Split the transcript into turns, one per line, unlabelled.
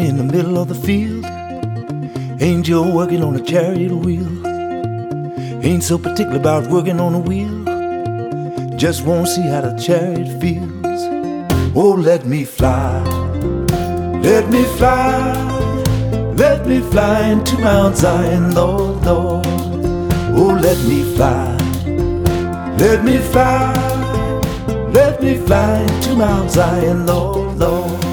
in the middle of the field. Angel working on a chariot wheel. Ain't so particular about working on a wheel. Just won't see how the chariot feels. Oh, let me fly. Let me fly. Let me fly into Mount Zion, Lord, Lord. Oh, let me fly. Let me fly. Let me fly into Mount Zion, Lord, Lord.